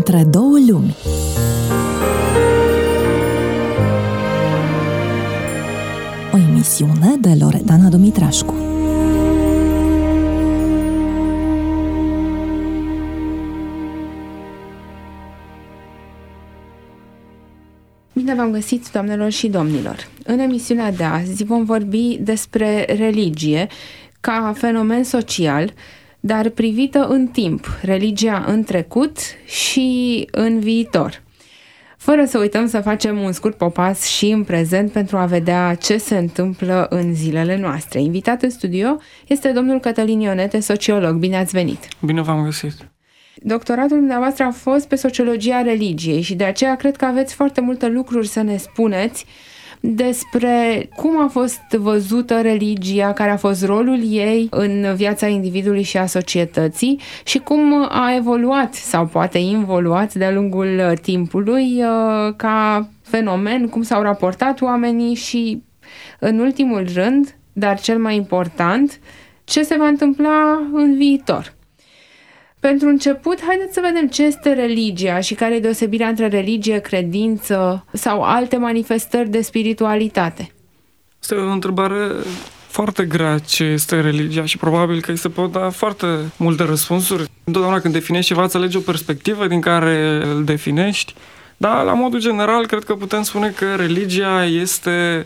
Între două lumi. O emisiune de Loredana Dumitrașcu. Bine v-am găsit, doamnelor și domnilor! În emisiunea de azi vom vorbi despre religie ca fenomen social, dar privită în timp, religia în trecut și în viitor. Fără să uităm să facem un scurt popas și în prezent pentru a vedea ce se întâmplă în zilele noastre. Invitat în studio este domnul Cătălin Ionete, sociolog. Bine ați venit! Bine v-am găsit! Doctoratul dumneavoastră a fost pe sociologia religiei și de aceea cred că aveți foarte multe lucruri să ne spuneți despre cum a fost văzută religia, care a fost rolul ei în viața individului și a societății și cum a evoluat sau poate involuat de-a lungul timpului ca fenomen, cum s-au raportat oamenii și, în ultimul rând, dar cel mai important, ce se va întâmpla în viitor. Pentru început, haideți să vedem ce este religia și care e deosebirea între religie, credință sau alte manifestări de spiritualitate. Este o întrebare foarte grea, ce este religia, și probabil că îi se pot da foarte multe răspunsuri. Întotdeauna când definești ceva, îți alegi o perspectivă din care îl definești, dar la modul general cred că putem spune că religia este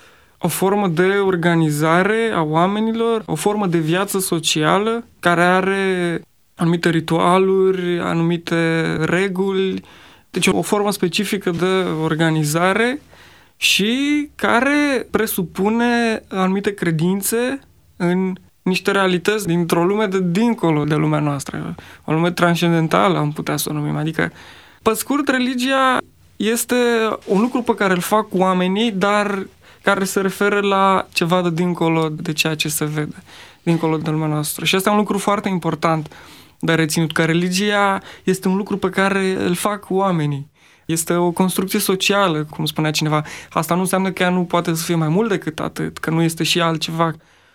o formă de organizare a oamenilor, o formă de viață socială care are anumite ritualuri, anumite reguli, deci o formă specifică de organizare și care presupune anumite credințe în niște realități dintr-o lume de dincolo de lumea noastră, o lume transcendentală, am putea să o numim. Adică, pe scurt, religia este un lucru pe care îl fac oamenii, dar care se referă la ceva de dincolo de ceea ce se vede, dincolo de lumea noastră. Și asta e un lucru foarte important de reținut, că religia este un lucru pe care îl fac oamenii. Este o construcție socială, cum spunea cineva. Asta nu înseamnă că ea nu poate să fie mai mult decât atât, că nu este și altceva.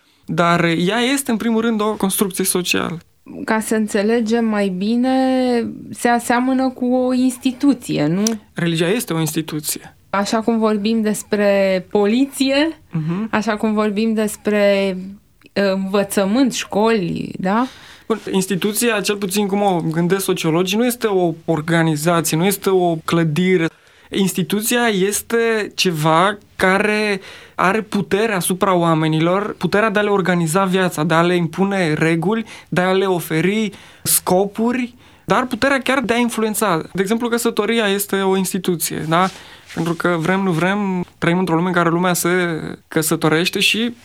Dar ea este, în primul rând, o construcție socială. Ca să înțelegem mai bine, se aseamănă cu o instituție, nu? Religia este o instituție. Așa cum vorbim despre poliție, așa cum vorbim despre învățământ, școli, da? Bun, instituția, cel puțin cum o gândesc sociologii, nu este o organizație, nu este o clădire. Instituția este ceva care are puterea asupra oamenilor, puterea de a le organiza viața, de a le impune reguli, de a le oferi scopuri, dar puterea chiar de a influența. De exemplu, căsătoria este o instituție, da? Pentru că vrem, nu vrem, trăim într-o lume în care lumea se căsătorește și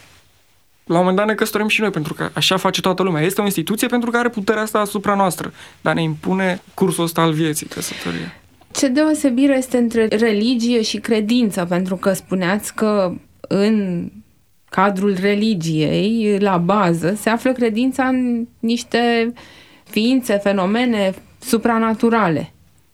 la un moment dat ne căsătorim și noi, pentru că așa face toată lumea. Este o instituție pentru că are puterea asta asupra noastră, dar ne impune cursul ăsta al vieții, căsătoria. Ce deosebire este între religie și credință? Pentru că spuneați că în cadrul religiei, la bază, se află credința în niște ființe, fenomene supranaturale.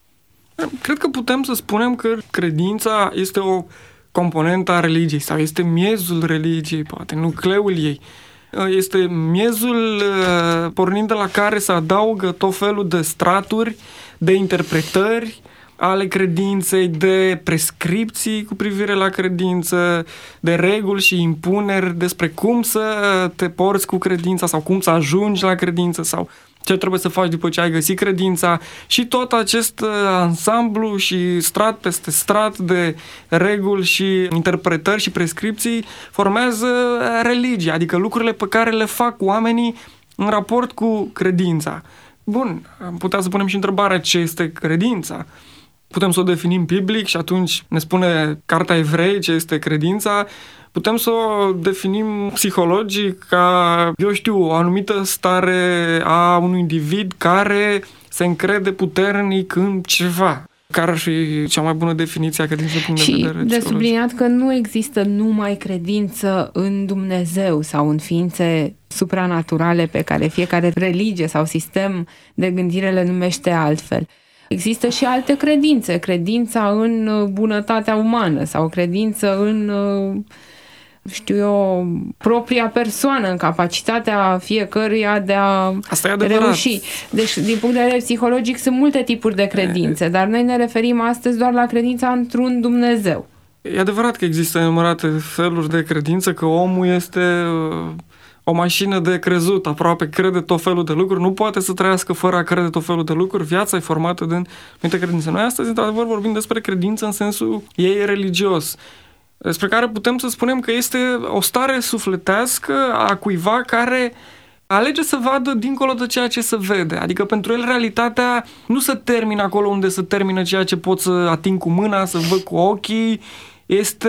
Cred că putem să spunem că credința este o componentă a religiei sau este miezul religiei, poate, nucleul ei. Este miezul pornind de la care se adaugă tot felul de straturi, de interpretări ale credinței, de prescripții cu privire la credință, de reguli și impuneri despre cum să te porți cu credința sau cum să ajungi la credință sau ce trebuie să faci după ce ai găsit credința, și tot acest ansamblu și strat peste strat de reguli și interpretări și prescripții formează religia, adică lucrurile pe care le fac oamenii în raport cu credința. Bun, am putea să punem și întrebarea ce este credința. Putem să o definim biblic și atunci ne spune Cartea Evrei ce este credința. Putem să o definim psihologic ca, eu știu, o anumită stare a unui individ care se încrede puternic în ceva. Care ar fi cea mai bună definiție a credinței din punct de vedere psihologic? Și de subliniat că nu există numai credință în Dumnezeu sau în ființe supranaturale pe care fiecare religie sau sistem de gândire le numește altfel. Există și alte credințe, credința în bunătatea umană sau credință în știu eu, propria persoană, în capacitatea fiecăruia de a reuși. Deci, din punct de vedere psihologic, sunt multe tipuri de credințe, dar noi ne referim astăzi doar la credința într-un Dumnezeu. E adevărat că există nenumărate feluri de credință, că omul este o mașină de crezut, aproape crede tot felul de lucruri, nu poate să trăiască fără a crede tot felul de lucruri, viața e formată din multe credințe. Noi astăzi, într-adevăr, vorbim despre credință în sensul ei religios, despre care putem să spunem că este o stare sufletească a cuiva care alege să vadă dincolo de ceea ce se vede. Adică pentru el realitatea nu se termină acolo unde se termină ceea ce pot să ating cu mâna, să văd cu ochii. Este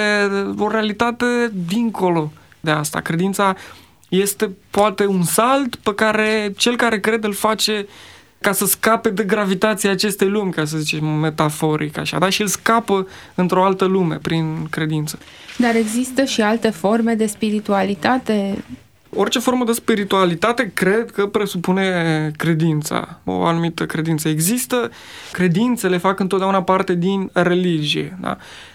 o realitate dincolo de asta. Credința este poate un salt pe care cel care crede îl face ca să scape de gravitația acestei lumi, ca să zicem metaforic așa, da? Și el scapă într-o altă lume prin credință. Dar există și alte forme de spiritualitate? Orice formă de spiritualitate cred că presupune credința, o anumită credință. Există, credințele fac întotdeauna parte din religie, da?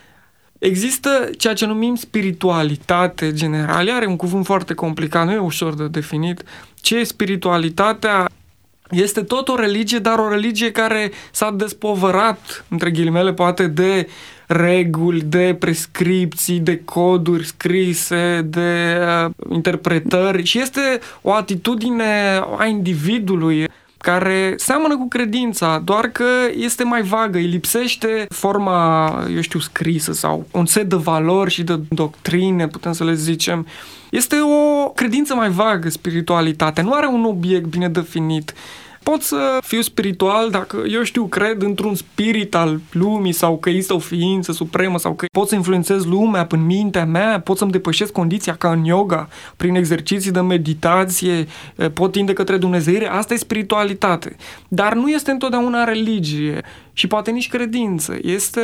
Există ceea ce numim spiritualitate generală, are un cuvânt foarte complicat, nu e ușor de definit. Ce e spiritualitatea? Este tot o religie, dar o religie care s-a despovărat, între ghilimele, poate de reguli, de prescripții, de coduri scrise, de interpretări și este o atitudine a individului care seamănă cu credința, doar că este mai vagă, îi lipsește forma, eu știu, scrisă sau un set de valori și de doctrine, putem să le zicem. Este o credință mai vagă, spiritualitatea, nu are un obiect bine definit. Pot să fiu spiritual dacă, eu știu, cred într-un spirit al lumii sau că există o ființă supremă sau că pot să influențez lumea prin mintea mea, pot să-mi depășesc condiția ca în yoga, prin exerciții de meditație, pot tinde către dumnezeire. Asta e spiritualitate. Dar nu este întotdeauna religie și poate nici credință. Este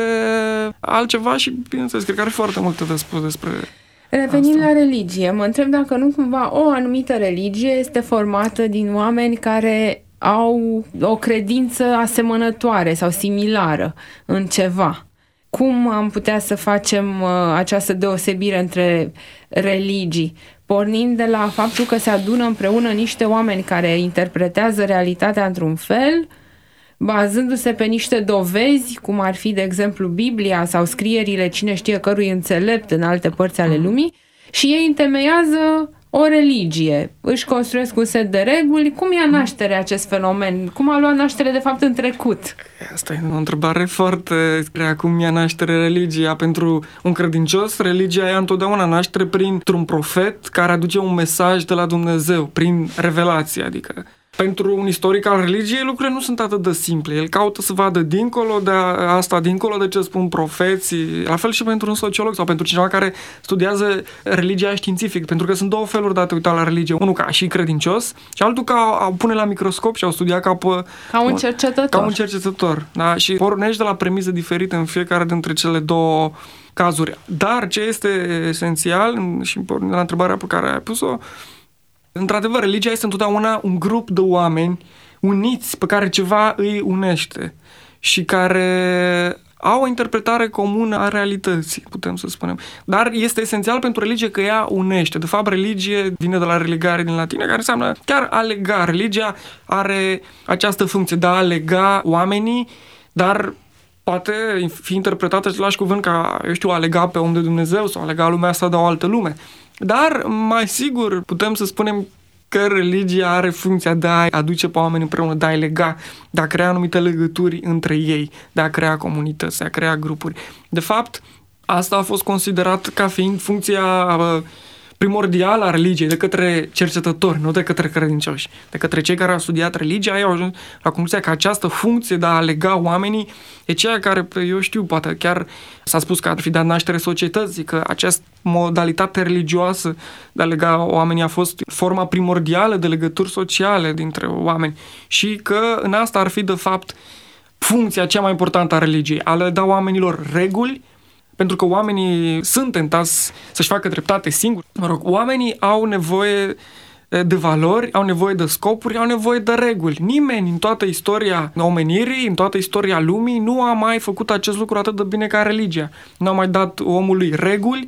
altceva și, bineînțeles, cred că are foarte multe de spus despre Revenim asta. la religie. Mă întreb dacă nu cumva o anumită religie este formată din oameni care au o credință asemănătoare sau similară în ceva. Cum am putea să facem această deosebire între religii? Pornind de la faptul că se adună împreună niște oameni care interpretează realitatea într-un fel, bazându-se pe niște dovezi, cum ar fi, de exemplu, Biblia sau scrierile cine știe cărui înțelept în alte părți ale lumii, și ei întemeiază o religie, își construiesc un set de reguli. Cum ia naștere acest fenomen? Cum a luat naștere, de fapt, în trecut? Asta e o întrebare foarte grea. Cum ia naștere religia? Pentru un credincios, religia ia întotdeauna naștere printr-un profet care aduce un mesaj de la Dumnezeu, prin revelație, adică. Pentru un istoric al religiei, lucrurile nu sunt atât de simple. El caută să vadă dincolo de asta, dincolo de ce spun profeții. La fel și pentru un sociolog sau pentru cineva care studiază religia științific. Pentru că sunt două feluri de a te uita la religie. Unul ca și credincios și altul ca a pune la microscop și a studia ca un cercetător. Ca un cercetător. Da? Și pornești de la premize diferite în fiecare dintre cele două cazuri. Dar ce este esențial, și pornind la întrebarea pe care ai pus-o, într-adevăr, religia este întotdeauna un grup de oameni uniți pe care ceva îi unește și care au o interpretare comună a realității, putem să spunem. Dar este esențial pentru religie că ea unește. De fapt, religie vine de la religare din latină, care înseamnă chiar a lega. Religia are această funcție de a lega oamenii, dar poate fi interpretată același cuvânt ca, eu știu, a lega pe om de Dumnezeu sau a lega lumea asta de o altă lume. Dar, mai sigur, putem să spunem că religia are funcția de a aduce pe oameni împreună, de a-i lega, de a crea anumite legături între ei, de a crea comunități, de a crea grupuri. De fapt, asta a fost considerat ca fiind funcția primordială a religiei de către cercetători, nu de către credincioși. De către cei care au studiat religia, ei au ajuns la concluzia că această funcție de a lega oamenii e ceea care, eu știu, poate chiar s-a spus că ar fi dat naștere societății, că această modalitate religioasă de a lega oamenii a fost forma primordială de legături sociale dintre oameni și că în asta ar fi, de fapt, funcția cea mai importantă a religiei, a le da oamenilor reguli, pentru că oamenii sunt tentați să-și facă dreptate singuri. Mă rog, oamenii au nevoie de valori, au nevoie de scopuri, au nevoie de reguli. Nimeni în toată istoria omenirii, în toată istoria lumii, nu a mai făcut acest lucru atât de bine ca religia. Nu a mai dat omului reguli,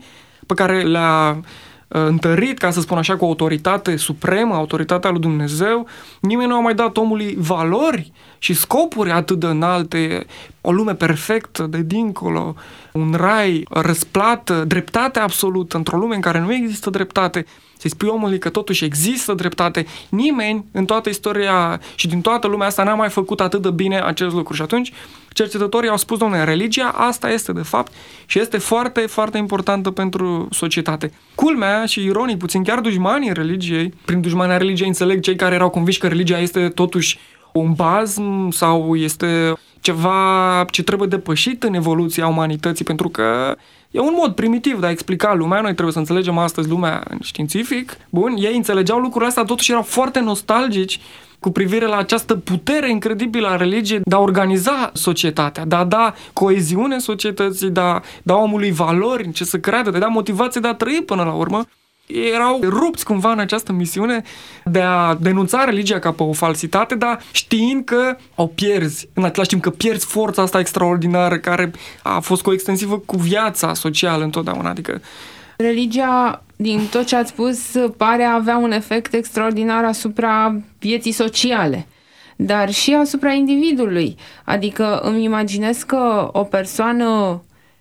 pe care le-a întărit, ca să spun așa, cu autoritate supremă, autoritatea lui Dumnezeu. Nimeni nu a mai dat omului valori și scopuri atât de înalte, o lume perfectă de dincolo, un rai, răsplată, dreptate absolută, într-o lume în care nu există dreptate. Să-i spui omului că totuși există dreptate. Nimeni în toată istoria și din toată lumea asta n-a mai făcut atât de bine acest lucru. Și atunci cercetătorii au spus, dom'le, religia asta este de fapt și este foarte, foarte importantă pentru societate. Culmea și ironic puțin, chiar dușmanii religiei, prin dușmania religiei înțeleg cei care erau convinși că religia este totuși un bazm sau este ceva ce trebuie depășit în evoluția umanității, pentru că e un mod primitiv de a explica lumea. Noi trebuie să înțelegem astăzi lumea științific. Bun, ei înțelegeau lucrurile astea, totuși erau foarte nostalgici cu privire la această putere incredibilă a religiei de a organiza societatea, de a da coeziune societății, de a da omului valori în ce să creadă, de a da motivație de a trăi până la urmă. Ei erau rupți cumva în această misiune de a denunța religia ca pe o falsitate, dar știind că o pierzi, în același timp că pierzi forța asta extraordinară care a fost coextensivă cu viața socială întotdeauna. Adică religia, din tot ce ați spus, pare a avea un efect extraordinar asupra vieții sociale, dar și asupra individului. Adică îmi imaginez că o persoană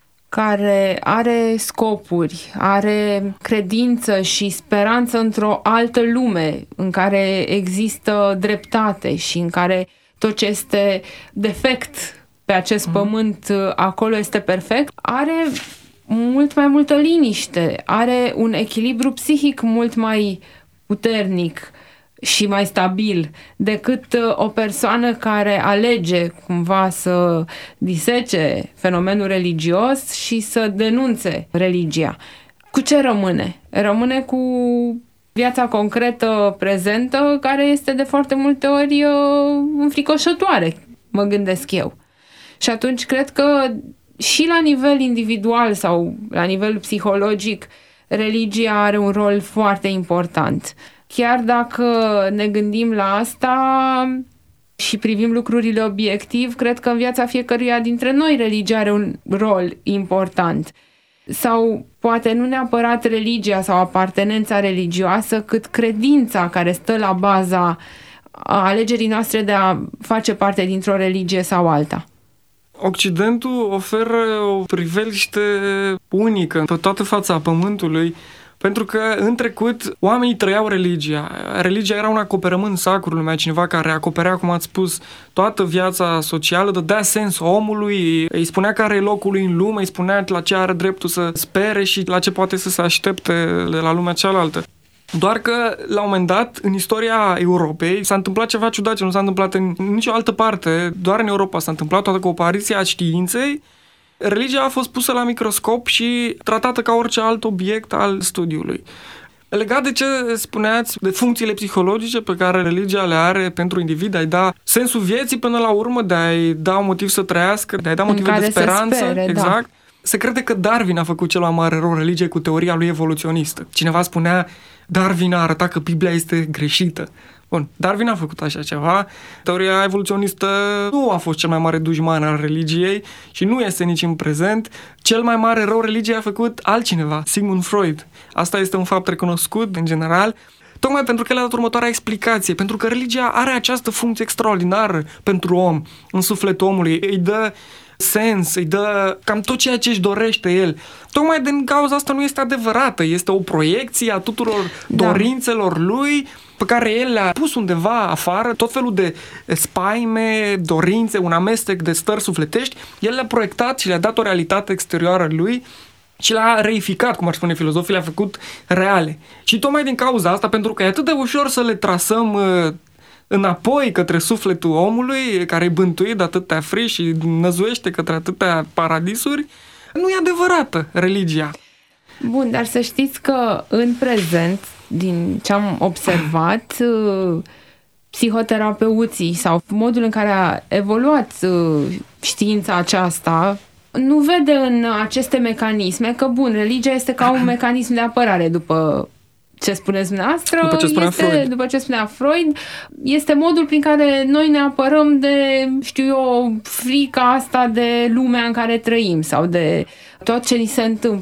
care are scopuri, are credință și speranță într-o altă lume în care există dreptate și în care tot ce este defect pe acest pământ acolo este perfect, are mult mai multă liniște, are un echilibru psihic mult mai puternic și mai stabil decât o persoană care alege cumva să disece fenomenul religios și să denunțe religia. Cu ce rămâne? Rămâne cu viața concretă prezentă, care este de foarte multe ori înfricoșătoare, mă gândesc eu. Și atunci cred că și la nivel individual sau la nivel psihologic, religia are un rol foarte important. Chiar dacă ne gândim la asta și privim lucrurile obiectiv, cred că în viața fiecăruia dintre noi religia are un rol important. Sau poate nu neapărat religia sau apartenența religioasă, cât credința care stă la baza alegerii noastre de a face parte dintr-o religie sau alta. Occidentul oferă o priveliște unică pe toată fața pământului, pentru că în trecut oamenii trăiau religia. Religia era un acoperământ sacru, lumea, cineva care acoperea, cum ați spus, toată viața socială, dădea sens omului, îi spunea care e locul lui în lume, îi spunea la ce are dreptul să spere și la ce poate să se aștepte de la lumea cealaltă. Doar că, la un moment dat, în istoria Europei, s-a întâmplat ceva ciudat ce nu s-a întâmplat în nicio altă parte, doar în Europa s-a întâmplat, toată cu apariția științei. Religia a fost pusă la microscop și tratată ca orice alt obiect al studiului. Legat de ce spuneați, de funcțiile psihologice pe care religia le are pentru individ, de a-i da sensul vieții până la urmă, de a-i da un motiv să trăiască, de a-i da motive de speranță, spere, exact. Da. Se crede că Darwin a făcut cel mai mare rău religiei cu teoria lui evoluționistă. Cineva spunea, Darwin a arătat că Biblia este greșită. Bun, Darwin a făcut așa ceva. Teoria evoluționistă nu a fost cel mai mare dușman al religiei și nu este nici în prezent. Cel mai mare rău religiei a făcut altcineva, Sigmund Freud. Asta este un fapt recunoscut în general, tocmai pentru că el a dat următoarea explicație, pentru că religia are această funcție extraordinară pentru om, în sufletul omului, îi dă sens, îi dă cam tot ceea ce își dorește el. Tocmai din cauza asta nu este adevărată, este o proiecție a tuturor dorințelor lui pe care el le-a pus undeva afară, tot felul de spaime, dorințe, un amestec de stări sufletești, el le-a proiectat și le-a dat o realitate exterioară lui și le-a reificat, cum ar spune filozofii, le-a făcut reale. Și tocmai din cauza asta, pentru că e atât de ușor să le trasăm înapoi către sufletul omului, care e bântuit de atâtea frici și năzuiește către atâtea paradisuri, nu e adevărată religia. Bun, dar să știți că în prezent, din ce am observat, psihoterapeuții sau modul în care a evoluat știința aceasta nu vede în aceste mecanisme că, bun, religia este ca un mecanism de apărare după ce spuneți dumneavoastră, după ce spunea Freud, este modul prin care noi ne apărăm de, știu eu, frica asta de lumea în care trăim sau de tot ce ni se întâmplă.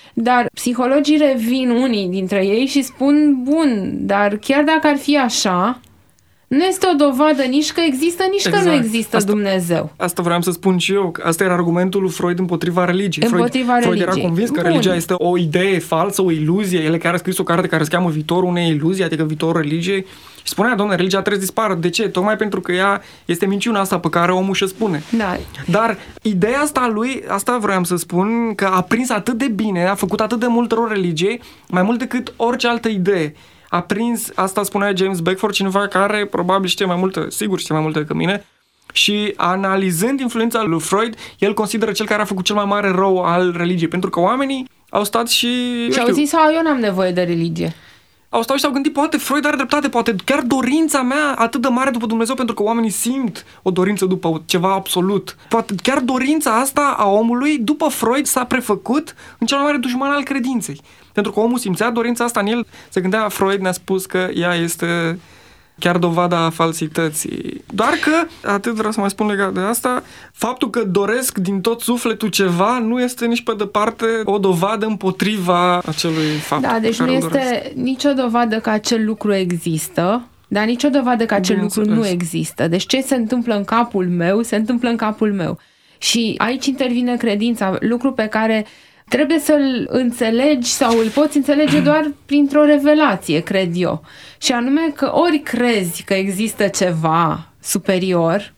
Dar psihologii revin unii dintre ei și spun, bun, dar chiar dacă ar fi așa, nu este o dovadă nici că există, nici că nu există Dumnezeu. Asta vreau să spun și eu. Asta era argumentul lui Freud împotriva religiei. Freud era convins că religia este o idee falsă, o iluzie. El chiar a scris o carte care se cheamă Viitorul unei iluzii, adică viitorul religiei. Și spunea, dom'le, religia trebuie să dispară. De ce? Tocmai pentru că ea este minciuna asta pe care omul și-o spune. Da. Dar ideea asta a lui, asta vreau să spun, că a prins atât de bine, a făcut atât de mult rău religiei, mai mult decât orice altă idee. A prins, asta spunea James Beckford, cineva care probabil știe mai multe, sigur știe mai multe decât mine, și analizând influența lui Freud, el consideră cel care a făcut cel mai mare rău al religiei, pentru că oamenii au stat și au zis, eu n-am nevoie de religie. Au stat și s-au gândit, poate Freud are dreptate, poate chiar dorința mea atât de mare după Dumnezeu, pentru că oamenii simt o dorință după ceva absolut. Poate chiar dorința asta a omului, după Freud, s-a prefăcut în cel mai mare dușman al credinței. Pentru că omul simțea dorința asta în el, se gândea, Freud ne-a spus că ea este chiar dovada falsității. Doar că, atât vreau să mai spun legat de asta, faptul că doresc din tot sufletul ceva nu este nici pe departe o dovadă împotriva acelui fapt. Da, deci nu este nicio dovadă că acel lucru există, dar nicio dovadă că acel lucru nu există. Deci ce se întâmplă în capul meu, se întâmplă în capul meu. Și aici intervine credința, lucru pe care trebuie să-l înțelegi sau îl poți înțelege doar printr-o revelație, cred eu. Și anume că ori crezi că există ceva superior,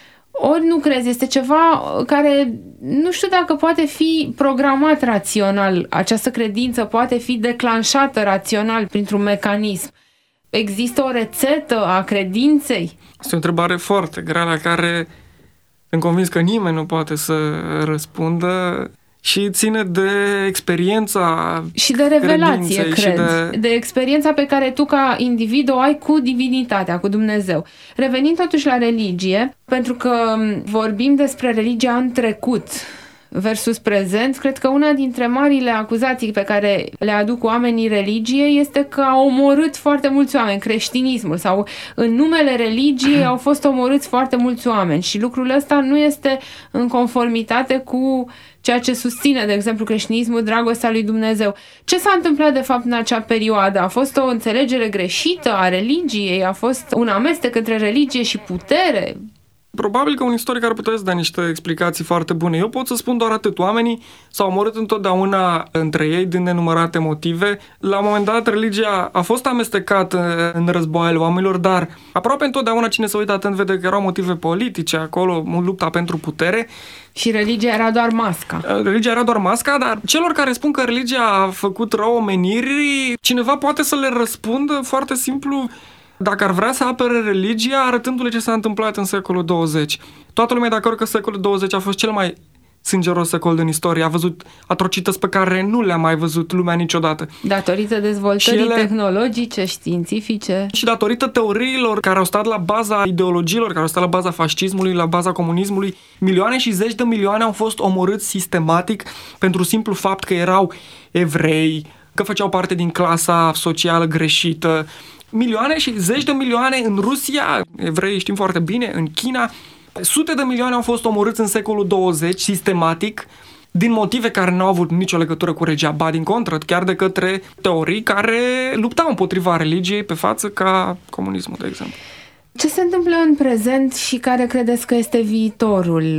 ori nu crezi. Este ceva care nu știu dacă poate fi programat rațional. Această credință poate fi declanșată rațional printr-un mecanism. Există o rețetă a credinței? Asta e o întrebare foarte grea la care sunt convins că nimeni nu poate să răspundă. Și ține de experiența și de revelație, cred. De experiența pe care tu ca individ o ai cu divinitatea, cu Dumnezeu. Revenind totuși la religie, pentru că vorbim despre religia în trecut versus prezent, cred că una dintre marile acuzații pe care le aduc oamenii religiei este că au omorât foarte mulți oameni, creștinismul, sau în numele religiei au fost omorâți foarte mulți oameni și lucrul ăsta nu este în conformitate cu ceea ce susține, de exemplu, creștinismul, dragostea lui Dumnezeu. Ce s-a întâmplat de fapt în acea perioadă? A fost o înțelegere greșită a religiei? A fost un amestec între religie și putere? Probabil că un istoric ar putea să dea niște explicații foarte bune. Eu pot să spun doar atât. Oamenii s-au omorât întotdeauna între ei din nenumărate motive. La un moment dat, religia a fost amestecată în războaiele oamenilor, dar aproape întotdeauna cine se uită atent vede că erau motive politice acolo, lupta pentru putere. Și religia era doar masca. Religia era doar masca, dar celor care spun că religia a făcut rău omenirii, cineva poate să le răspundă foarte simplu, dacă ar vrea să apere religia, arătându-le ce s-a întâmplat în secolul 20. Toată lumea e de acord că secolul 20 a fost cel mai sângeros secol din istorie. A văzut atrocități pe care nu le-a mai văzut lumea niciodată. Datorită dezvoltării tehnologice, științifice. Și datorită teoriilor care au stat la baza ideologiilor, care au stat la baza fascismului, la baza comunismului, milioane și zeci de milioane au fost omorâți sistematic pentru simplu fapt că erau evrei, că făceau parte din clasa socială greșită. Milioane și zeci de milioane în Rusia, evrei știm foarte bine, în China, sute de milioane au fost omorâți în secolul 20 sistematic din motive care nu au avut nicio legătură cu religia, ba din contră, chiar de către teorii care luptau împotriva religiei pe față, ca comunismul, de exemplu. Ce se întâmplă în prezent și care credeți că este viitorul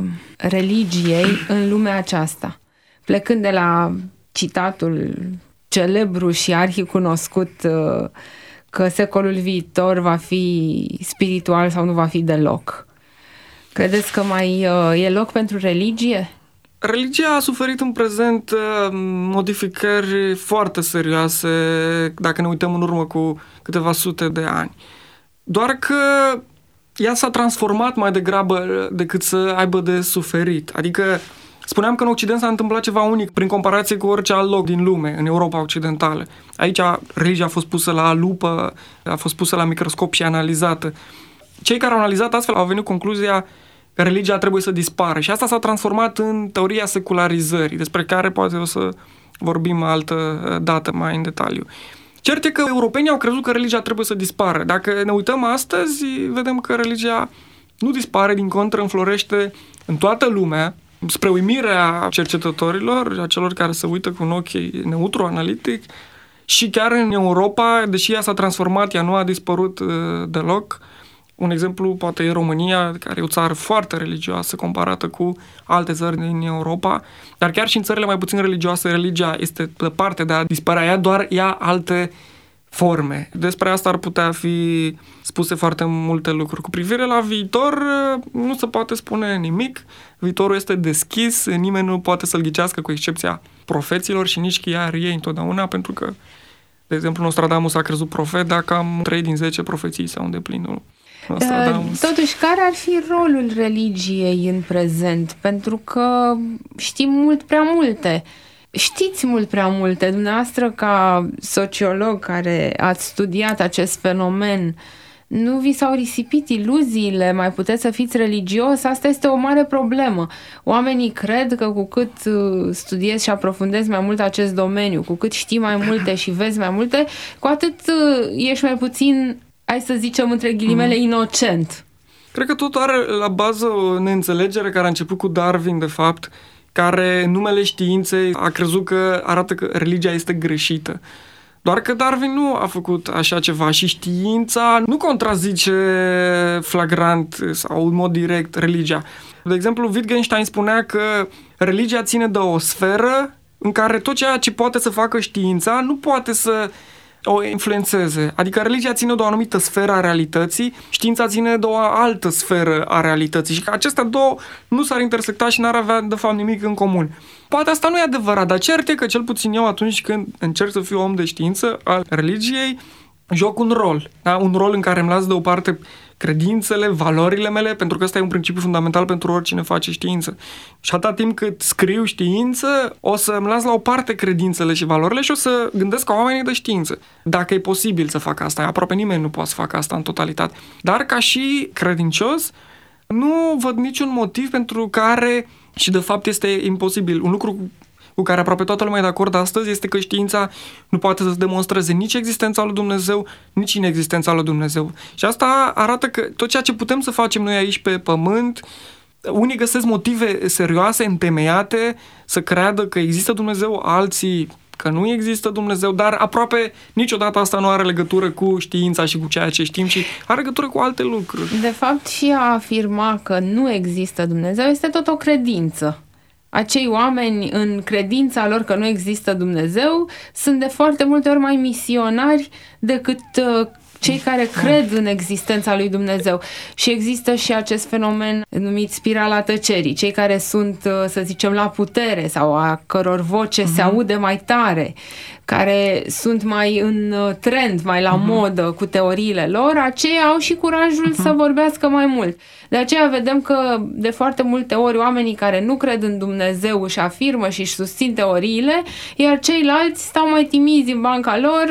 religiei în lumea aceasta? Plecând de la citatul celebru și arhicunoscut că secolul viitor va fi spiritual sau nu va fi deloc. Credeți că mai e loc pentru religie? Religia a suferit în prezent modificări foarte serioase dacă ne uităm în urmă cu câteva sute de ani. Doar că ea s-a transformat mai degrabă decât să aibă de suferit. Adică spuneam că în Occident s-a întâmplat ceva unic prin comparație cu orice alt loc din lume, în Europa Occidentală. Aici religia a fost pusă la lupă, a fost pusă la microscop și analizată. Cei care au analizat astfel au venit concluzia că religia trebuie să dispară și asta s-a transformat în teoria secularizării, despre care poate o să vorbim altă dată mai în detaliu. Cert e că europenii au crezut că religia trebuie să dispară. Dacă ne uităm astăzi, vedem că religia nu dispare, din contră înflorește în toată lumea, spre uimirea cercetătorilor, a celor care se uită cu un ochi neutru, analitic, și chiar în Europa, deși ea s-a transformat, ea nu a dispărut deloc. Un exemplu poate e România, care e o țară foarte religioasă comparată cu alte țări din Europa, dar chiar și în țările mai puțin religioase, religia este departe de a dispărea, ea doar ia alte forme. Despre asta ar putea fi spuse foarte multe lucruri. Cu privire la viitor, nu se poate spune nimic. Viitorul este deschis, nimeni nu poate să-l ghicească, cu excepția profeților și nici chiar ei întotdeauna, pentru că, de exemplu, Nostradamus a crezut profet, dar cam 3 din 10 profeții s-au îndeplinit. Totuși, care ar fi rolul religiei în prezent? Pentru că știm mult prea multe. Știți mult prea multe. Dumneavoastră, ca sociolog care ați studiat acest fenomen, nu vi s-au risipit iluziile? Mai puteți să fiți religios? Asta este o mare problemă. Oamenii cred că cu cât studiezi și aprofundezi mai mult acest domeniu, cu cât știi mai multe și vezi mai multe, cu atât ești mai puțin, hai să zicem între ghilimele, inocent. Cred că tot are la bază o neînțelegere care a început cu Darwin, de fapt, care în numele științei a crezut că arată că religia este greșită. Doar că Darwin nu a făcut așa ceva și știința nu contrazice flagrant sau în mod direct religia. De exemplu, Wittgenstein spunea că religia ține de o sferă în care tot ceea ce poate să facă știința nu poate să o influențeze. Adică religia ține de o anumită sferă a realității, știința ține de o altă sferă a realității și că acestea două nu s-ar intersecta și n-ar avea de fapt nimic în comun. Poate asta nu e adevărat, dar cert e că cel puțin eu, atunci când încerc să fiu om de știință al religiei, joc un rol. Da? Un rol în care îmi las deoparte credințele, valorile mele, pentru că ăsta e un principiu fundamental pentru oricine face știință. Și atâta timp cât scriu știință, o să îmi las la o parte credințele și valorile și o să gândesc ca oamenii de știință. Dacă e posibil să fac asta, aproape nimeni nu poate să facă asta în totalitate. Dar ca și credincios, nu văd niciun motiv pentru care, și de fapt este imposibil, un lucru cu care aproape toată lumea e de acord astăzi, este că știința nu poate să demonstreze nici existența lui Dumnezeu, nici inexistența lui Dumnezeu. Și asta arată că tot ceea ce putem să facem noi aici pe pământ, unii găsesc motive serioase, întemeiate, să creadă că există Dumnezeu, alții că nu există Dumnezeu, dar aproape niciodată asta nu are legătură cu știința și cu ceea ce știm, ci are legătură cu alte lucruri. De fapt, și a afirma că nu există Dumnezeu este tot o credință. Acei oameni, în credința lor că nu există Dumnezeu, sunt de foarte multe ori mai misionari decât cei care cred în existența lui Dumnezeu. Și există și acest fenomen numit spirala tăcerii. Cei care sunt, să zicem, la putere sau a căror voce se aude mai tare, care sunt mai în trend, mai la modă cu teoriile lor, aceia au și curajul să vorbească mai mult. De aceea vedem că de foarte multe ori oamenii care nu cred în Dumnezeu își afirmă și își susțin teoriile, iar ceilalți stau mai timizi în banca lor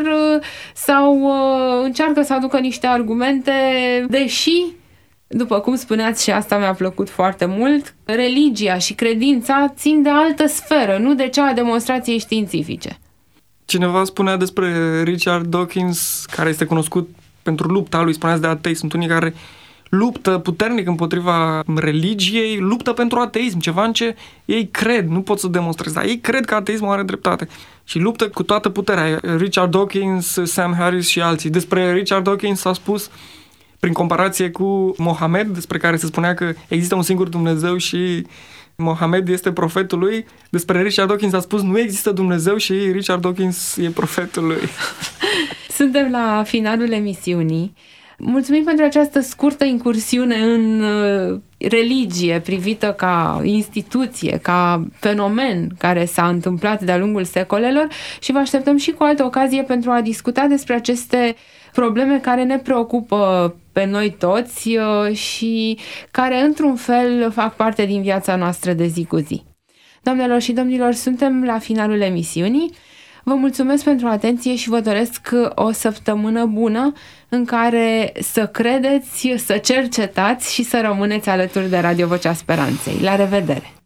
sau încearcă să aducă niște argumente, deși, după cum spuneați și asta mi-a plăcut foarte mult, religia și credința țin de altă sferă, nu de cea a demonstrației științifice. Cineva spunea despre Richard Dawkins, care este cunoscut pentru lupta lui, spuneați de atei, sunt unii care luptă puternic împotriva religiei, luptă pentru ateism, ceva în ce ei cred, nu pot să demonstreze, dar ei cred că ateismul are dreptate și luptă cu toată puterea. Richard Dawkins, Sam Harris și alții. Despre Richard Dawkins s-a spus, prin comparație cu Mohamed, despre care se spunea că există un singur Dumnezeu și Mohamed este profetul lui, despre Richard Dawkins a spus nu există Dumnezeu și Richard Dawkins e profetul lui. Suntem la finalul emisiunii. Mulțumim pentru această scurtă incursiune în religie privită ca instituție, ca fenomen care s-a întâmplat de-a lungul secolelor și vă așteptăm și cu altă ocazie pentru a discuta despre aceste probleme care ne preocupă pe noi toți și care într-un fel fac parte din viața noastră de zi cu zi. Doamnelor și domnilor, suntem la finalul emisiunii. Vă mulțumesc pentru atenție și vă doresc o săptămână bună în care să credeți, să cercetați și să rămâneți alături de Radio Vocea Speranței. La revedere!